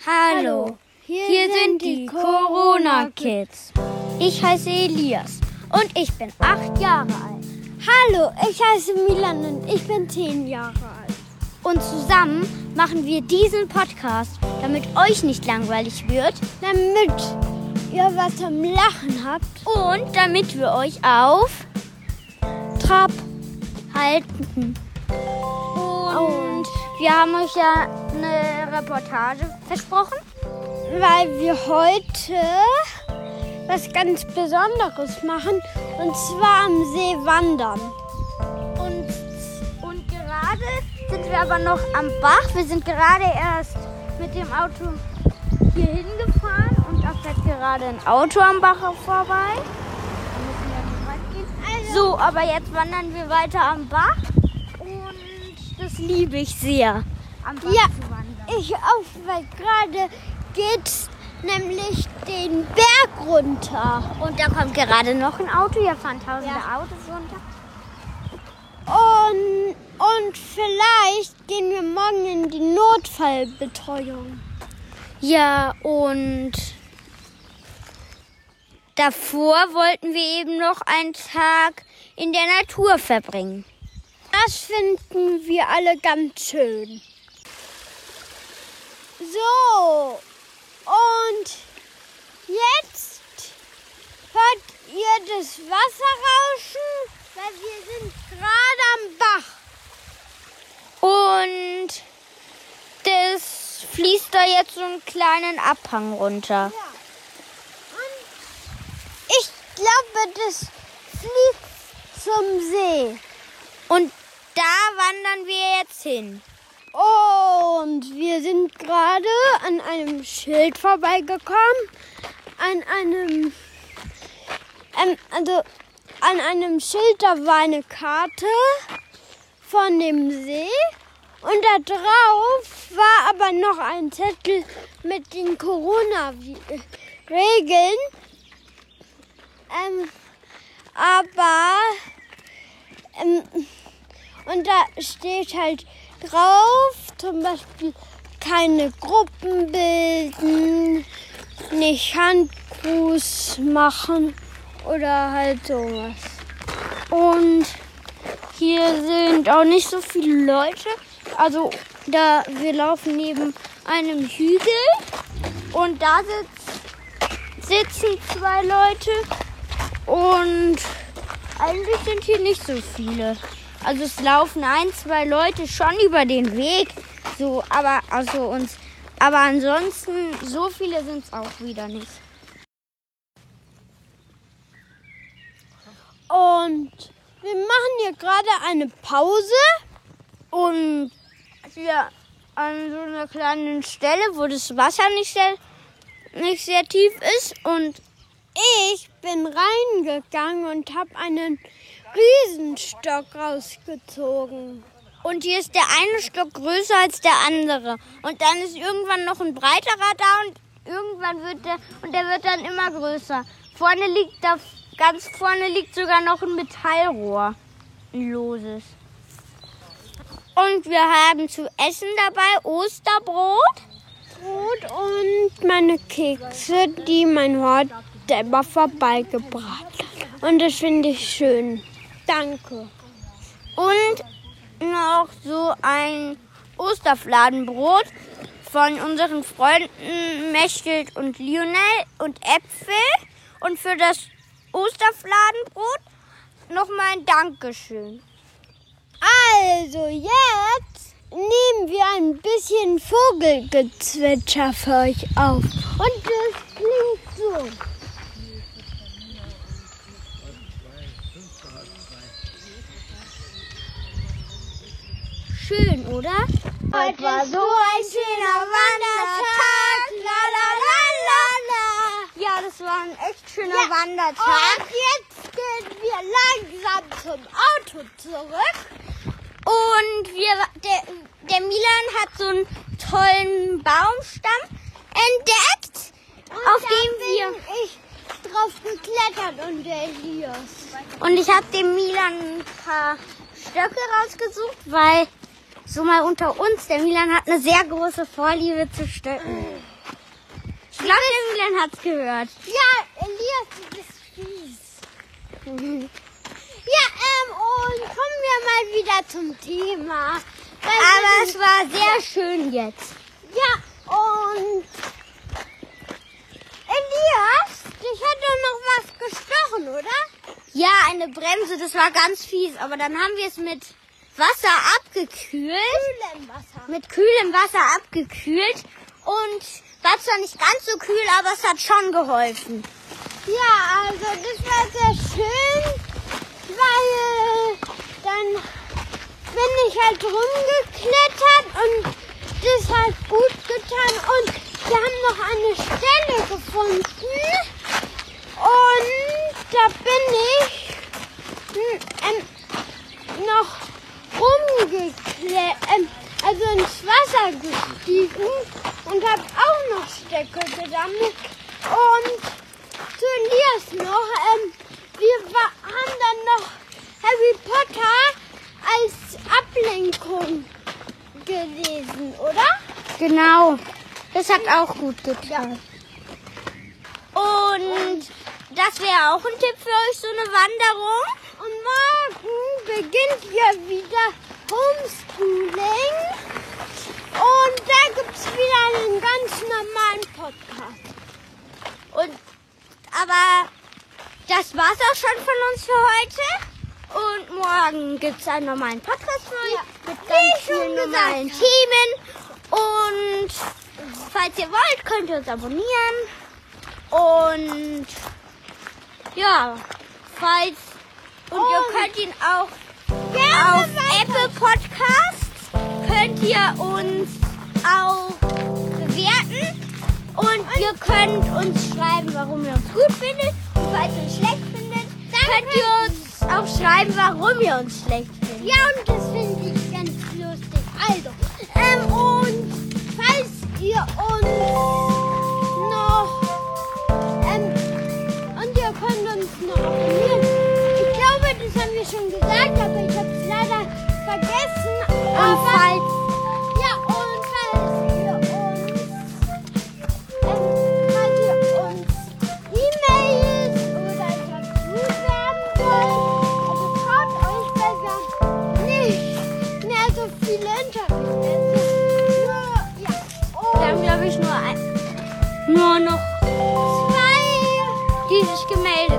Hallo, hier sind die Corona-Kids. Ich heiße Elias und ich bin 8 Jahre alt. Hallo, ich heiße Milan und ich bin 10 Jahre alt. Und zusammen machen wir diesen Podcast, damit euch nicht langweilig wird, damit ihr was zum Lachen habt und damit wir euch auf Trab halten. Und wir haben euch ja eine Reportage versprochen, weil wir heute was ganz Besonderes machen, und zwar am See wandern. Und gerade sind wir aber noch am Bach. Wir sind gerade erst mit dem Auto hier hingefahren und da fährt gerade ein Auto am Bach vorbei. Da müssen wir nicht weit gehen. So, aber jetzt wandern wir weiter am Bach und das liebe ich sehr, am Bach zu wandern. Ich auch, weil gerade geht's nämlich den Berg runter. Und da kommt gerade noch ein Auto. Hier fahren tausende Autos runter. Und vielleicht gehen wir morgen in die Notfallbetreuung. Ja, und davor wollten wir eben noch einen Tag in der Natur verbringen. Das finden wir alle ganz schön. So, und jetzt hört ihr das Wasser rauschen, weil wir sind gerade am Bach. Und das fließt da jetzt so einen kleinen Abhang runter. Ja. Und ich glaube, das fließt zum See. Und da wandern wir jetzt hin. Und wir sind gerade an einem Schild vorbeigekommen. An einem Schild, da war eine Karte von dem See. Und da drauf war aber noch ein Zettel mit den Corona-Regeln. Und da steht halt drauf, zum Beispiel keine Gruppen bilden, nicht Handgruß machen oder halt sowas. Und hier sind auch nicht so viele Leute. Also wir laufen neben einem Hügel und da sitzen 2 Leute und eigentlich sind hier nicht so viele. Also es laufen 1, 2 Leute schon über den Weg, so, aber ansonsten so viele sind es auch wieder nicht. Und wir machen hier gerade eine Pause. Und hier an so einer kleinen Stelle, wo das Wasser nicht sehr tief ist. Und ich bin reingegangen und habe einen Riesenstock rausgezogen. Und hier ist der eine Stock größer als der andere. Und dann ist irgendwann noch ein breiterer da und irgendwann der wird dann immer größer. Ganz vorne liegt sogar noch ein Metallrohr, ein loses. Und wir haben zu essen dabei Osterbrot. Und meine Kekse, die mein Hort selber vorbeigebracht hat. Und das finde ich schön. Danke. Und noch so ein Osterfladenbrot von unseren Freunden Mechthild und Lionel und Äpfel. Und für das Osterfladenbrot nochmal ein Dankeschön. Also jetzt nehmen wir ein bisschen Vogelgezwitscher für euch auf. Und das klingt so. Schön, oder? Heute war so ein schöner Wandertag. La la la la la. Ja, das war ein echt schöner Wandertag. Und jetzt gehen wir langsam zum Auto zurück. Und der Milan hat so einen tollen Baumstamm entdeckt, auf dem ich drauf geklettert und der Elias. Und ich habe dem Milan ein paar Stöcke rausgesucht, weil so mal unter uns, der Milan hat eine sehr große Vorliebe zu Stöcken. glaube, Emilian hat's gehört. Ja, Elias, du bist fies. Ja, und kommen wir mal wieder zum Thema. Aber es war sehr schön jetzt. Ja, und Elias, dich hat doch noch was gestochen, oder? Ja, eine Bremse, das war ganz fies. Aber dann haben wir es mit Wasser abgekühlt. Kühlem Wasser. Mit kühlem Wasser abgekühlt. Und war zwar nicht ganz so kühl, aber es hat schon geholfen. Ja, also das war sehr schön, weil dann bin ich halt rumgeklettert und das hat gut getan und wir haben noch eine Stelle gefunden und da bin ich noch also ins Wasser gestiegen und habe auch noch Stöcke gesammelt und zu Elias noch, wir haben dann noch Harry Potter als Ablenkung gelesen, oder? Genau. Das hat auch gut getan. Und das wäre auch ein Tipp für euch, so eine Wanderung. Und morgen beginnt ja wieder Homeschooling und da gibt es wieder einen ganz normalen Podcast. Aber das war's auch schon von uns für heute. Und morgen gibt's einen normalen Podcast für euch mit ganz vielen normalen Themen. Und falls ihr wollt, könnt ihr uns abonnieren. Und ja, ihr könnt ihn auch auf Apple Podcasts, könnt ihr uns auch bewerten. Und ihr könnt uns schreiben, warum ihr uns gut findet. Und falls ihr uns schlecht findet, könnt ihr uns auch schreiben, warum ihr uns schlecht findet. Ja, und das finde ich ganz lustig. Also, und falls ihr uns noch, und ihr könnt uns noch abonnieren. Ich glaube, das haben wir schon gesagt, aber ich habe es leider vergessen. Und falls E-Mails oder Interviews werden wollt, also traut euch, weil wir nicht mehr so viele Interviews. wir haben, glaube ich, nur noch 2, die sich gemeldet